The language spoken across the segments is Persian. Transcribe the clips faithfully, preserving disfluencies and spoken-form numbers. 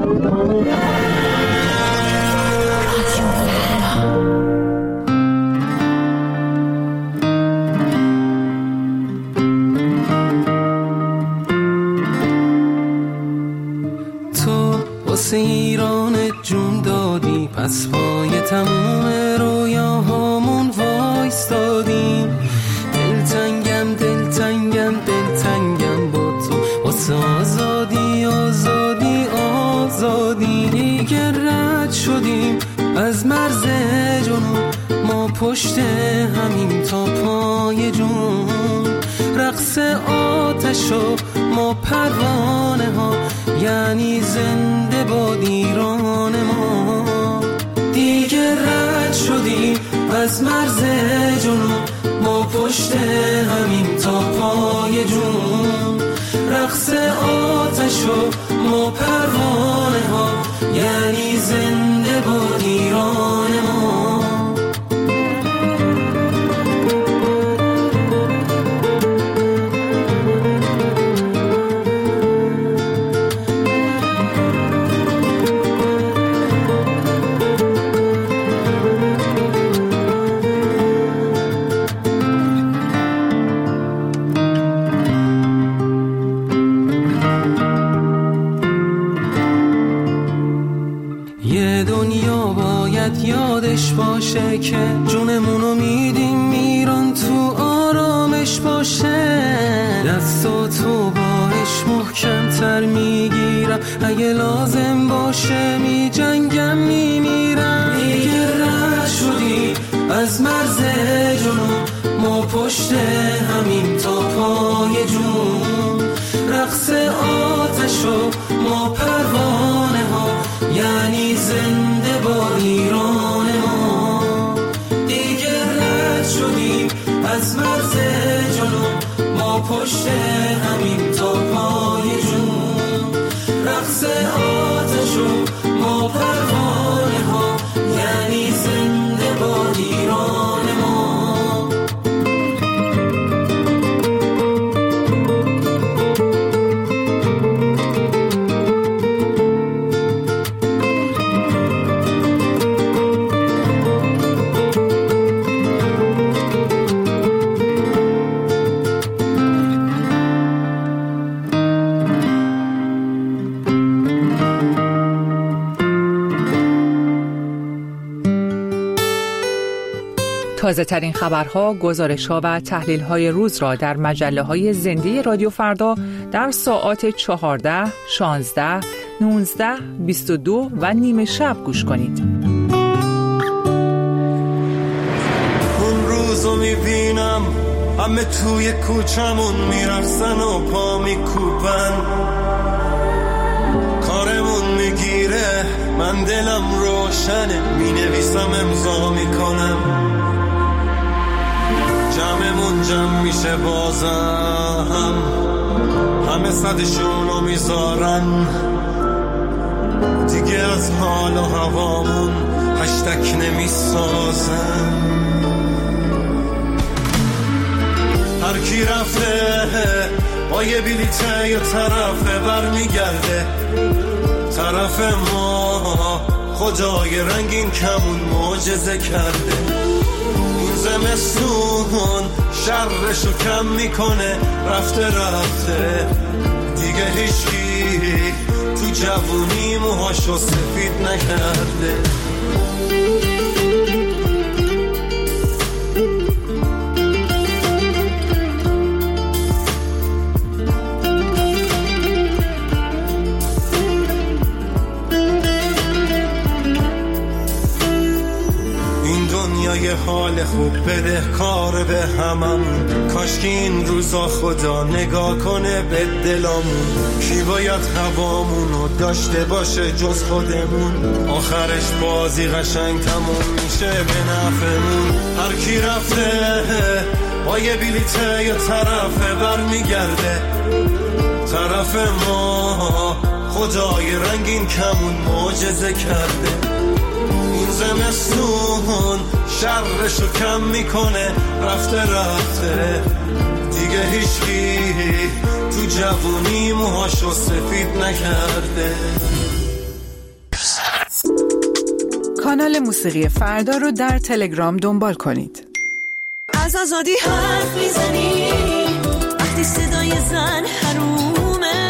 واسه ایران جون دادی، پس پای تموم رویاهامون وایستادیم. دلتنگم دلتنگم دلتنگم با تو، واسه آزادی آزادی آزادی. دیگه رد شدیم از مرز جنون، ما پشت همین تا پای جون. رقص آتش و ما پروانه ها، یعنی زنده باد ایران ما. دیگه رد شدیم از مرز جنون، ما پشت همین تا پای جون. رقص آتش و ما پروانه ها، یعنی زنده باد ایران ما. یادش باشه که جونمونو میدیم ایران تو آرامش باشه. دستاتو باش محکم تر میگیرم، اگه لازم باشه میجنگم میمیرم. دیگه رد شدیم از مرز جنون، ما پشت همین تا پای جون. رقص آتش و ما پروانه ها، یعنی زنده با ایران ما. دیگه رد شدیم از مرز جنون، ما پشت همین تا پای جون. رقص آتش و ما پروانه ها، یعنی زنده با ایران ما. تازه ترین خبرها، گزارش‌ها و تحلیل‌های روز را در مجله‌های زنده رادیو فردا در ساعات چهارده، شانزده، نوزده، بیست و دو و نیمه شب گوش کنید. اون روزو میبینم همه توی کوچمون میرقصن و پا میکوبن، کارمون میگیره من دلم روشنه، مینویسم امضا میکنم، جمعمون جمع میشه بازم، همه صدشونو میذارن، دیگه از حال و هوامون هشتک نمیسازن. هر کی رفته با یه بلیته یه طرفه برمیگرده، طرف ما خدای رنگین کمون معجزه کرده. این زمستون شرشو کم میکنه، رفته رفته دیگه هیچکی تو جوونی موهاشو سفید نکرده. یه حال خوب بده کار به هممون، کاش که این روزا خدا نگاه کنه به دلامون. کی باید هوامونو داشته باشه جز خودمون، آخرش بازی قشنگ تموم میشه به نفعمون. هر کی رفته با یه بلیته یه طرفه برمیگرده، طرف ما خدای رنگین کمون معجزه کرده. این زمستون شرشو کم میکنه، رفته رفته دیگه هیچکی تو جوونی موهاشو سفید نکرده. کانال موسیقی فردا رو در تلگرام دنبال کنید. از آزادی حرف میزنی وقتی صدای زن حرومه،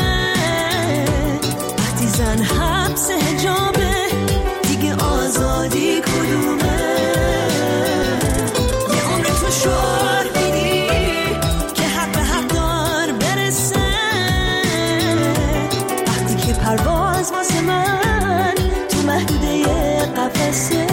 وقتی زن حبس حجابه دیگه آزادی کدومه؟ یه عمر تو شعار میدی که حق به حق دار برسه، وقتی که پرواز واسه من تو محدوده قفسه.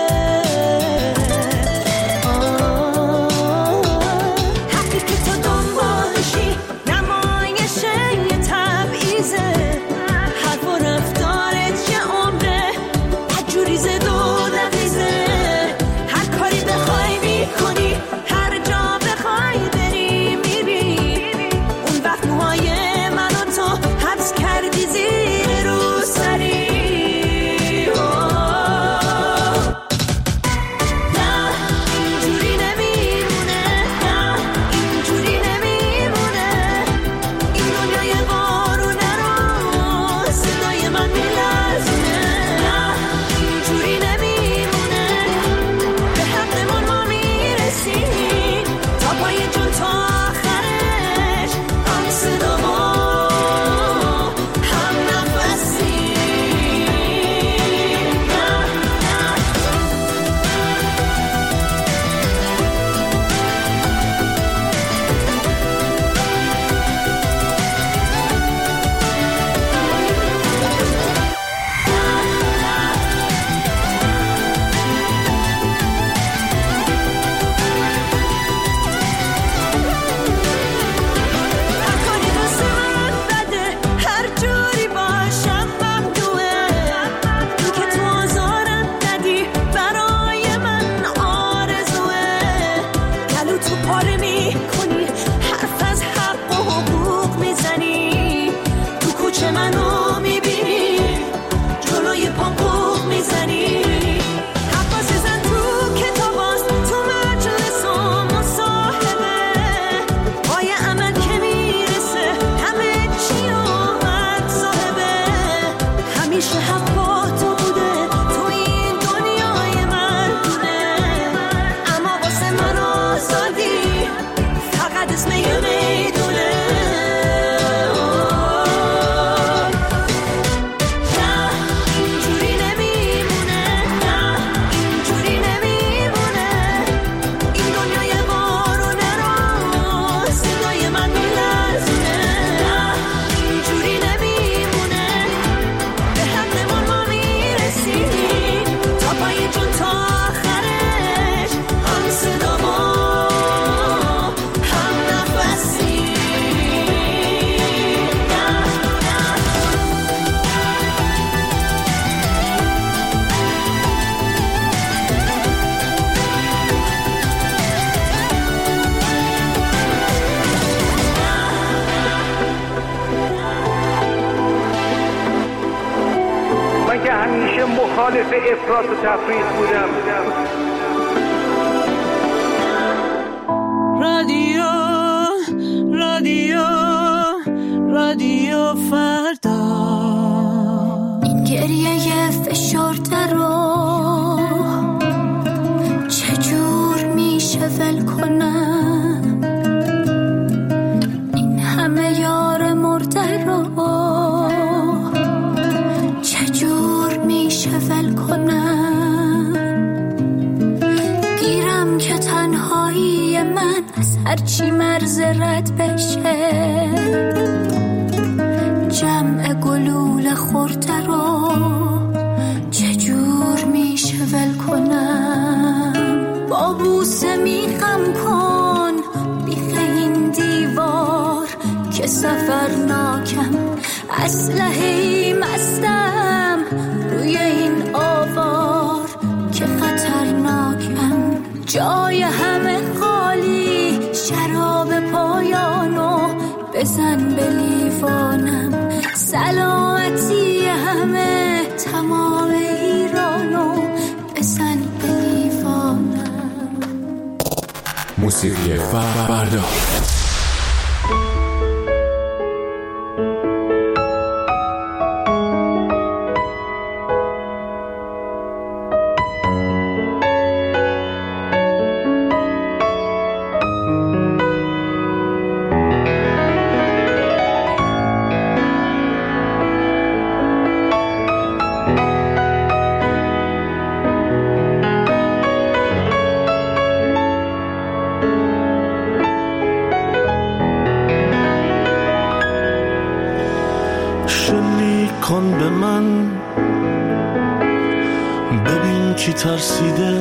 مخالف افراط و تفریط بودم. رادیو رادیو رادیو فردا، این گریه فشرده رو چجور میشه ول کنم؟ این همه یار مرده رو ول کنم؟ گیرم که تنهایی من از هرچی مرز رد بشه، جمع گلوله خورده رو چجور میشه ول کنم؟ با بوسه میخم کن بیخ این دیوار که سفرناکم، اسلحه‌ای مستم روی این آوار که خطرناکم، جای همه خالی، شراب پایانو بزن به لیوانم، سلامتی همه تمام ایرانو بزن به لیوانم. موسیقی فردا. من ببین کی ترسیده،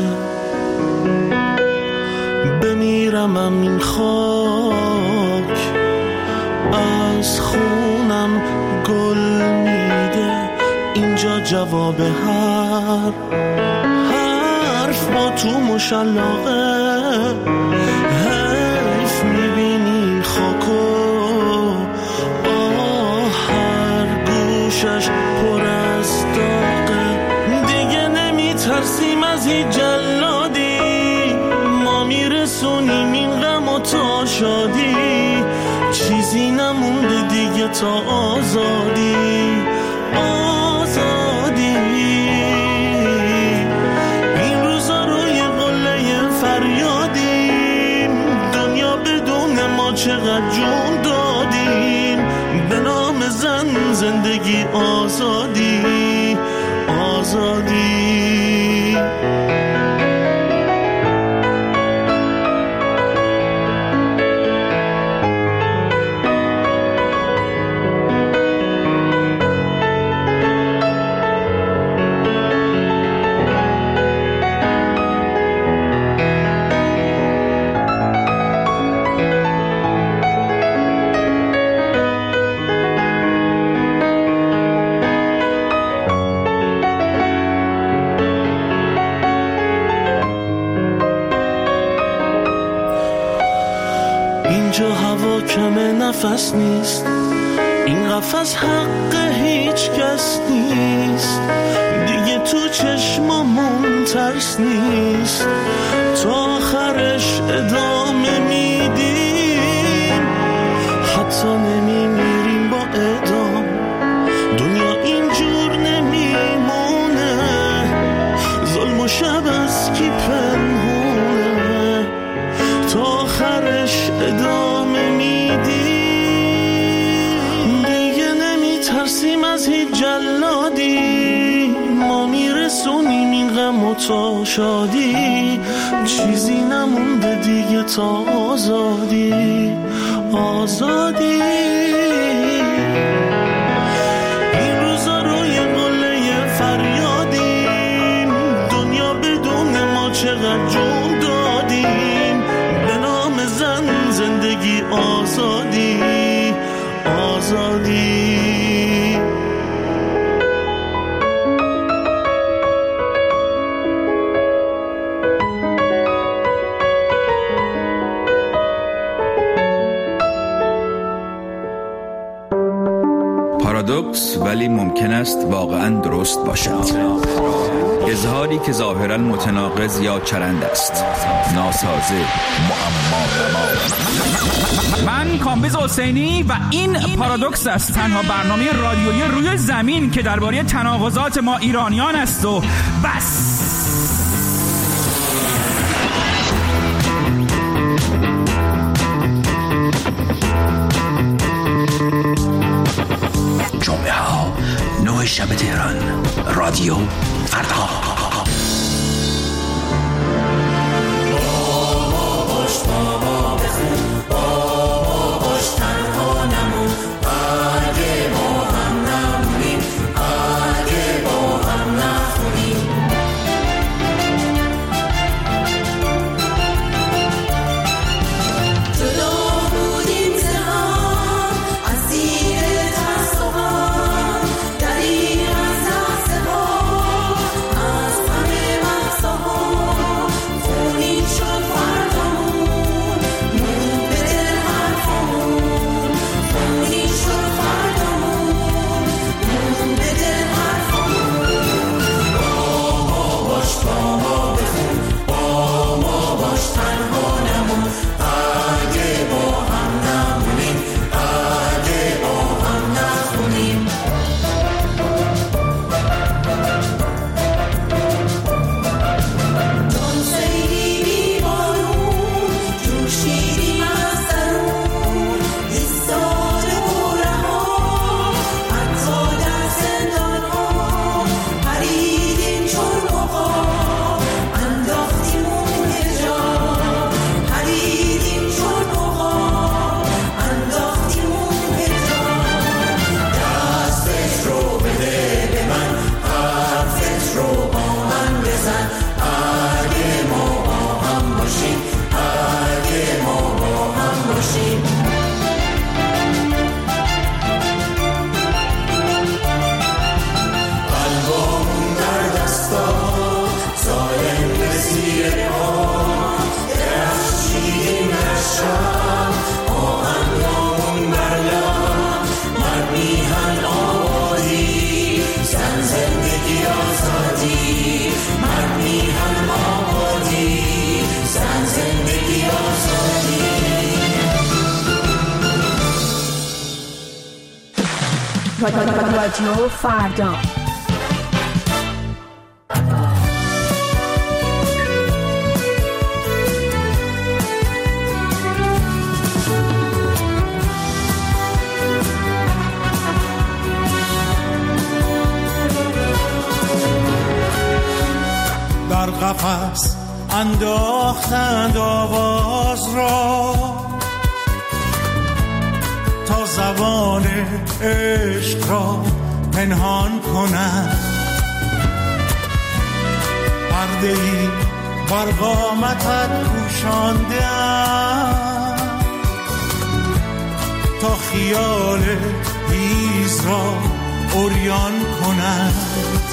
بمیرمم این خاک از خونم گل میده، اینجا جواب هر حرف با تو مشلاقه، حیف میبینی خاکو آه هر گوشش پر از داغه، دیگه نمیترسیم از هیچ جلادی، ما میرسونیم این غم و تا شادی، چیزی نمونده دیگه تا آزادی، آزادی. این روزا روی قله فریادیم، دنیا بدون ما چقدر جون دادیم، به نام زن زندگی آزادی، آزادی. اینجا هوا کم نفس نیست، این قفس حق هیچ کس نیست، دیگه تو چشمامون ترس نیست، تا آخرش ادامه میدیم، حتی نمیمیریم با ادام، دنیا اینجور نمیمونه، ظلم و شب از کی پنهونه، تا آخرش ادامه میدیم، دیگه نمیترسیم از هیچ جلادی، ما میرسونیم این غم و تا شادی، چیزی نمونده دیگه تا آزادی، آزادی. این روزا روی قله فریادیم، دنیا بدون ما چقدر جون دادیم، به نام زن زندگی آزادی، آزادی. پارادوکس ولی ممکن است واقعا درست باشد. اظهاری که ظاهرا متناقض یا چرند است، ناسازه، معما. من کامبیز حسینی و این پارادوکس است، تنها برنامه رادیویی روی زمین که درباره تناقضات ما ایرانیان است و بس. جمعه ها نه شب تهران، رادیو فردا. از رادیو فردا. در قفس انداختند آواز را تا زبان عشق را پنهان کنند، پرده‌ای بر قامتت پوشانده‌اند تا خیال هیز را عریان کنند.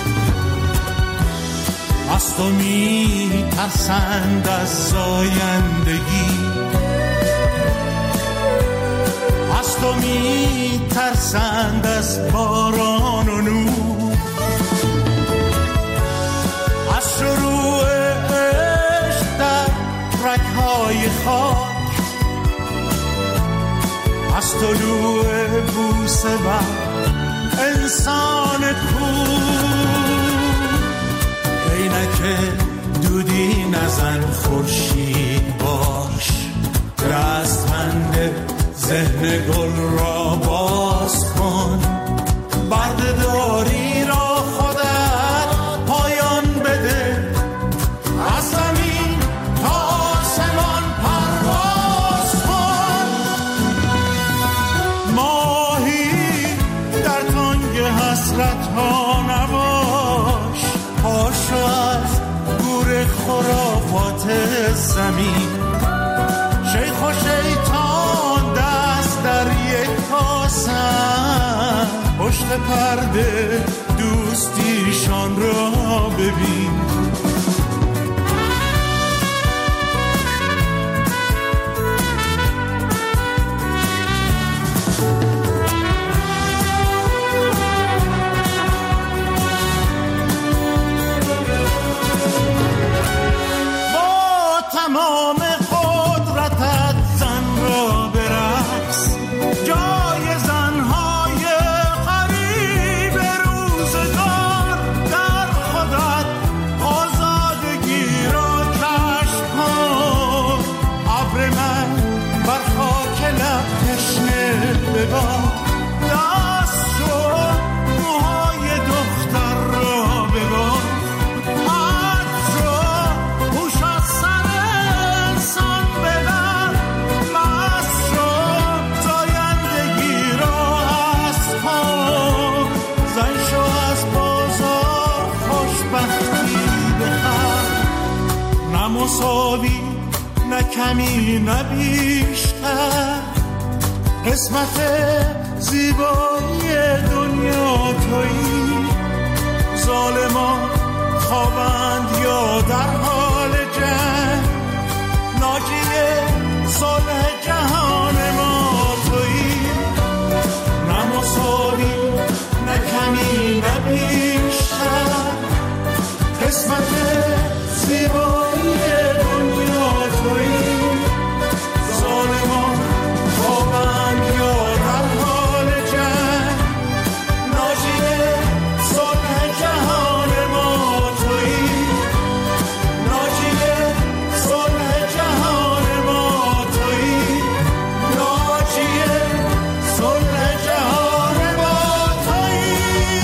از تو می ترسند از زایندگی، از تو می ترسند از باران و نور، از شروع عشق در رگ‌های خاک، از طلوع بوسه بر انسان کور. اینکه دودی نزن خورشید باش، دستمند ذهن گل را باز کن، برده‌داری را خودت پایان بده، از زمین تا آسمان پرواز کن. ماهی در تنگ حسرت ها نباش، پاشو از گور خرافات زمین. شیخ و شیطان دست در یک کاسن، پشت پرده دوستیشان را ببین. مساوی نه کمی نه بیشتر، قسمت زیبایی دنیا تویی. ظالمان خوابند یا در حال جنگ، ناجی صلح جهان ما تویی. نه مساوی نه کمی نه بیشتر، قسمت زیبایی دنیا تویی. ظالمان خوابند یا در حال جنگ، ناجی صلح جهان ما تویی. ناجی صلح جهان ما تویی. ناجی صلح جهان ما تویی.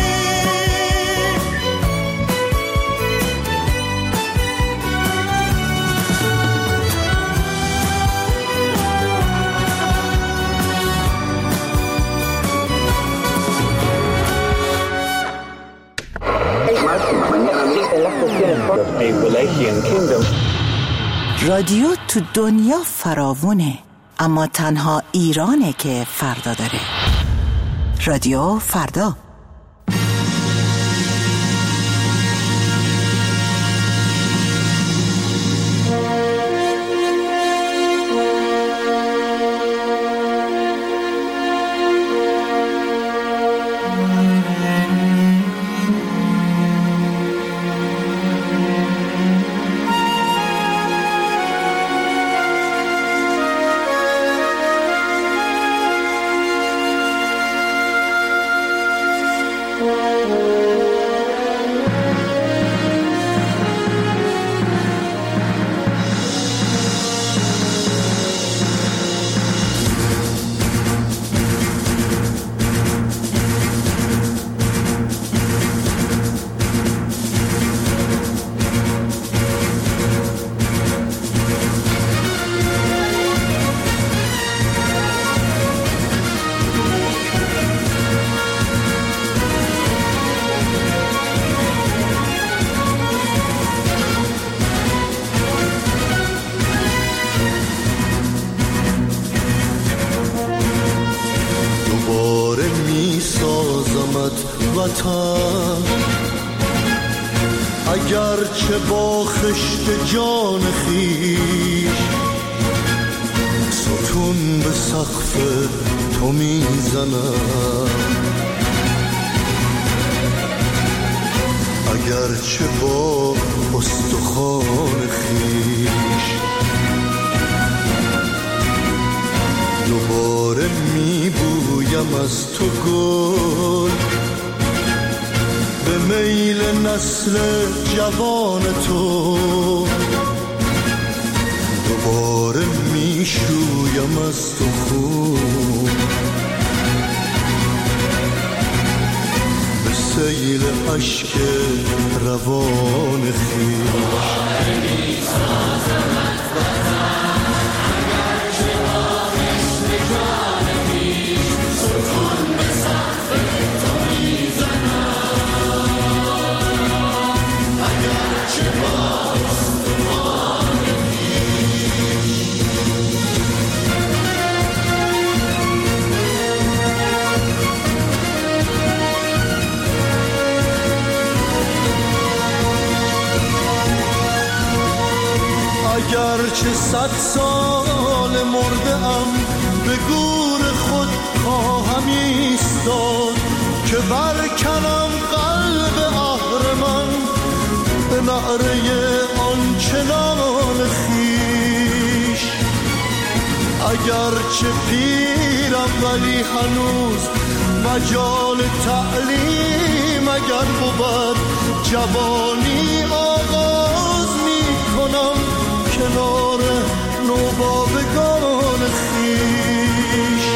رادیو تو دنیا فراوونه، اما تنها ایرانه که فردا داره. رادیو فردا. اگرچه با خشت جان خویش ستون به سقف تو میزنم، اگرچه با استخوان خویش دوباره میبویم از تو گل، به میل نسل جوان تو دوباره میشویم از تو خون، به سیل عشق روان خویش. اگرچه صد سال مرده ام به گور خود خواهم ایستاد، که برکنم قلب اهرمن به نعره آنچنان خویش. اگرچه پیرم ولی هنوز مجال تعلیم اگر بود، جوانی آغاز می کنم کنار نوباوگان خویش.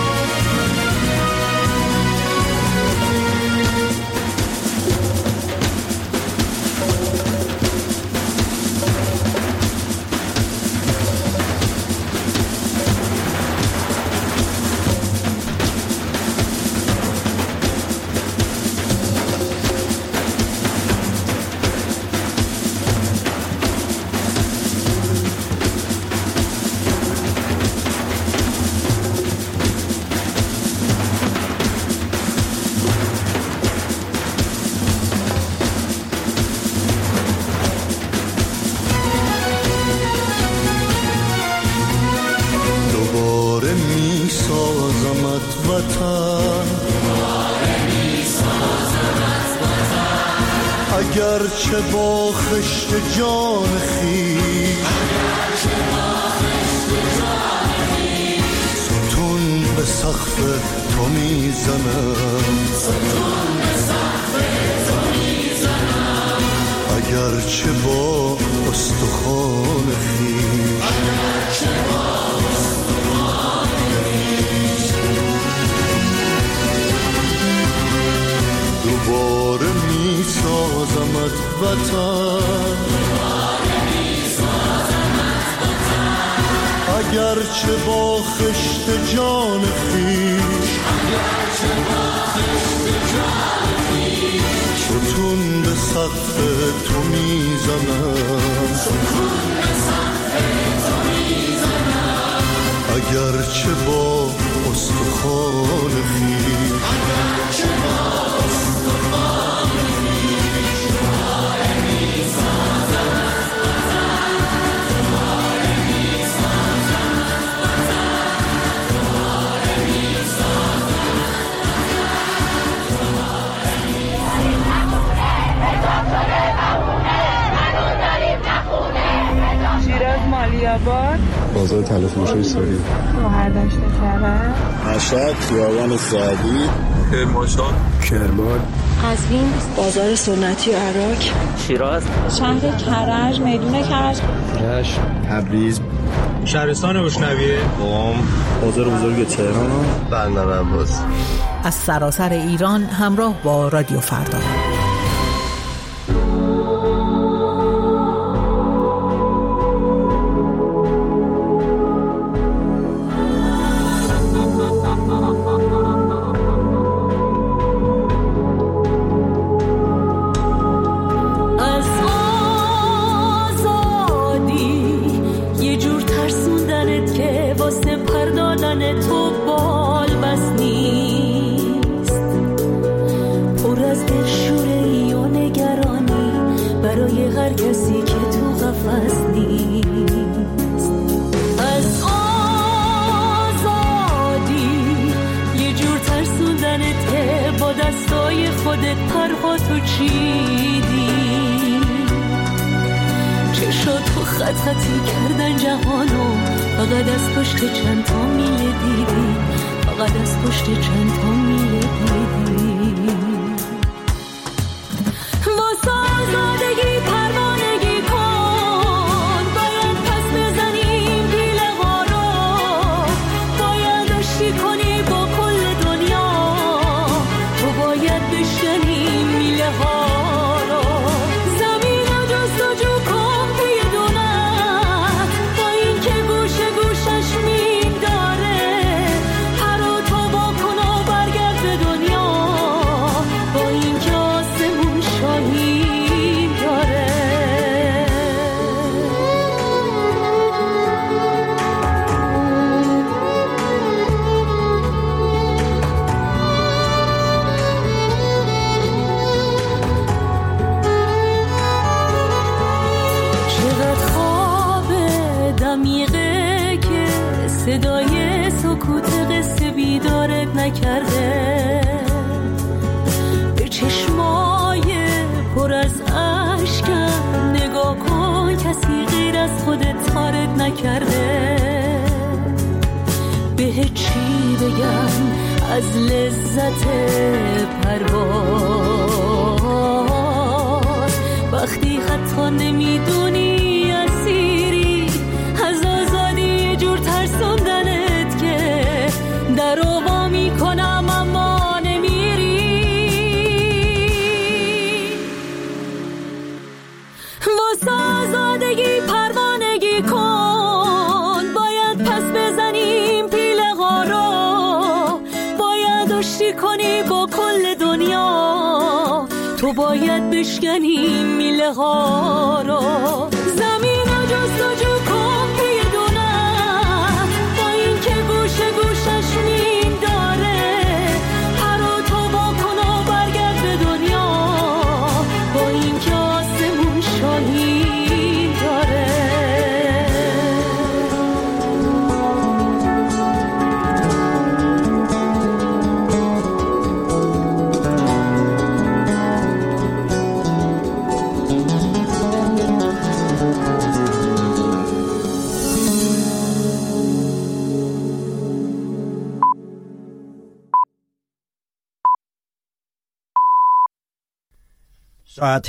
اگرچه با خشت جان خویش ستون به سقف تو میزنم، اگرچه با استخوان خویش دوباره می سازمت وطن، اگرچه با خشت جان خویش ستون به سقف تو میزنم، اگرچه با استخوان خویش شیراز مالیاباد، بازار تلفروشی ساری، مهردشت کرد، مشهد خیابان سعدی، کرمانشاه، کرمان، قزوین، بازار سنتی و عراق، شیراز، شهر کرج، میدون کرج، رشت، تبریز، شهرستان بوشنویه، قم، بازار بزرگ تهران، بندر عباس. از سراسر ایران همراه با رادیو فردا. شور هر کسی که تو قفس نیست. از آزادی یه جور ترسوندنت که با دستای خودت پرهاتو چیدی، چشات تو خط خطی کردن جهانو، فقط از پشت چند تا میله دیدی، فقط از پشت چند تا میله دیدی. واسه آزادگی پروانگی کن، باید پس بزنیم پیله ها رو، باید آشتی کنی با کل دنیا، تو باید بشکنی میله ها رو. زمین رو جستجو کن توی دونت، با این که گوشه گوشش مین داره، پر و تو با کن و برگرد به دنیا، با این که آسمون شاهین داره. چقدر خواب دمیقه که صدای سکوت قصه بیدارت نکرده، به چشمای پر از اشکم نگاه کن، کسی غیر از خودت تارت نکرده. به چی بگم از لذت پرواز، وقتی حتی نمیدونی اسیری از آزادی، یه جور ترسوندنت که در رو وا میکنم اما نمیری. واسه آزادگی پروانگی کن، باید پس بزنیم پیله ها رو، باید آشتی کنی با کل دنیا، تو باید بشکنی میله ها رو. زمین رو جستجو کن توی دونت، با این که گوشه گوشش مین داره، پر و تو با کن و برگرد به دنیا، با این که آسمون شاهین داره. ساعت